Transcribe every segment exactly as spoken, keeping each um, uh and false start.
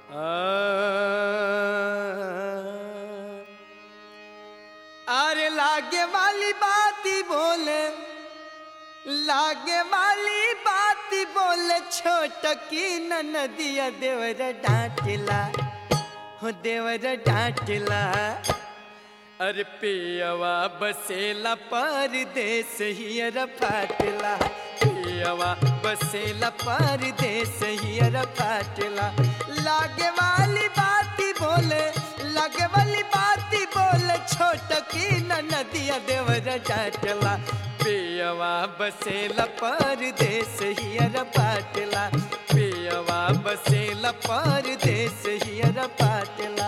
अरे लागे वाली बाती बोले, लागे वाली बाती बोले छोटकी ननदिया देवर डांटला, हो देवर डांटला। अरे पियवा बसेला परदेस हियर फाटला, पियवा बसेला परदेस हियर फाटला। लागे वाली बाती बोले, लागे वाली बाती बोले छोटकी ननदिया देवर डांटला, पियवा बसेला परदेस हियर फाटला, पियवा बसेला परदेस हियर फाटला।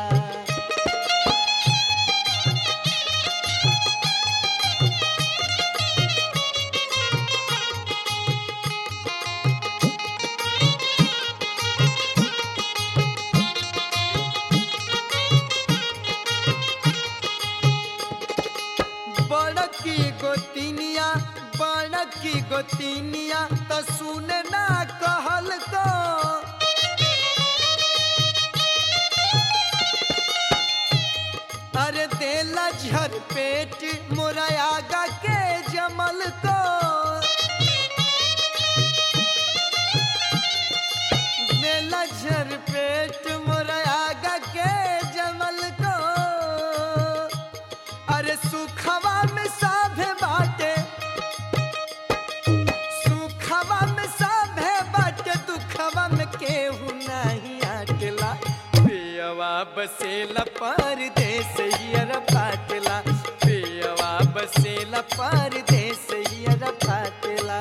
बड़की गोतिनिया, बड़की गोतिनिया तो सुने ना कहल को, अरे देला झर पेट मोरा आगा के जमल को। देला झर पेट मोरा आगा के जमल को। अरे सुखवा में साभे बाटे, सुखवा में साभे बाटे, दुखवा में केहू नहीं आटला। पियवा बसेला परदेस हियर फाटला, पियवा बसेला परदेस हियर फाटला।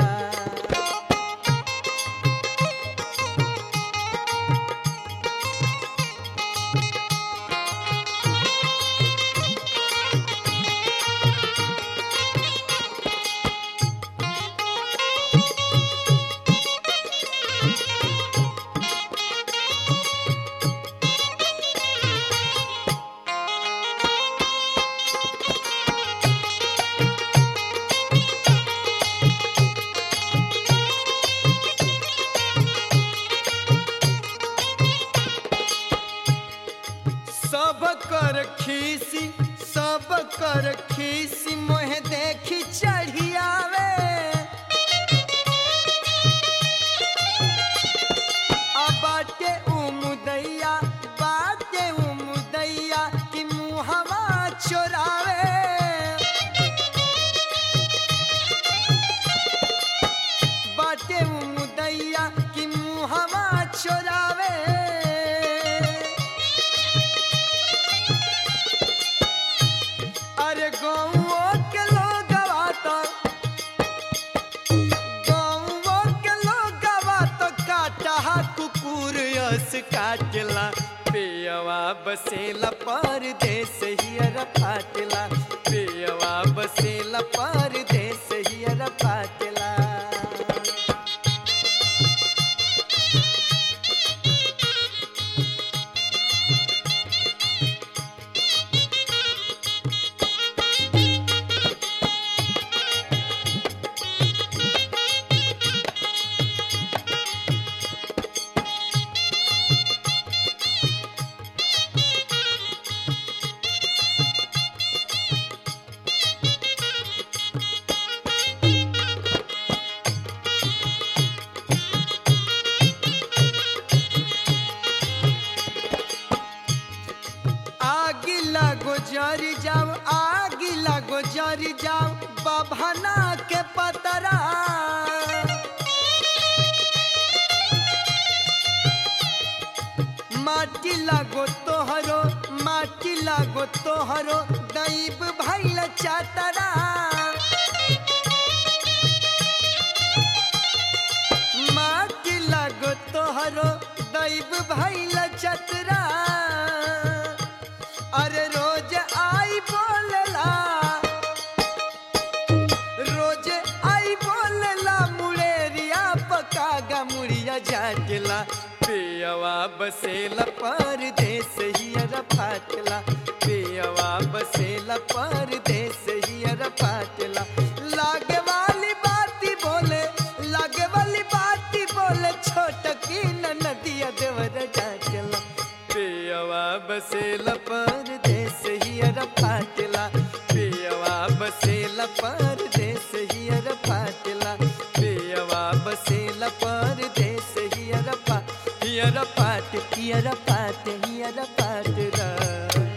सब कर खीसी, सब कर खीसी मोहे देखी चढ़ियावे। अब बाटे उमुदैया, बाटे उमुदैया कि मुहवा चोरावे। बाटे उमुदैया कि मुहवा चोरावे। अरे गौओं के लोग गवाता, गौओं के लोग गवाता काटा कुकुर यस काटला। पियवा बसेला परदेस हियर फाटला, पियवा बसेला परदेस हियर फाटला। आगी लगो जरी जाओ, आगी लगो जरी जाओ बभना के पतरा। माटी लगो तोहरो, माटी लगो तोहरो दैब भइल चातरा। माटी लगो तोहरो दैब भइल चतरा। अरे रोज आई बोलला, रोज आई बोलला मुड़ेरिया पकागा मुड़िया जाटला। पियवा बसेला परदेस हियर फाटला, पियवा बसेला परदेस हियर फाटला। लागे वाली बाती बोले, लागे वाली बाती बोले छोटकी ननदिया देवर डांटला, बसेला परदेस हियर फाटला पियवा बसेला परदेस हियर फाटला पियवा बसेला परदेस हियर फा हियर फाट हियर फाट हियर फाटला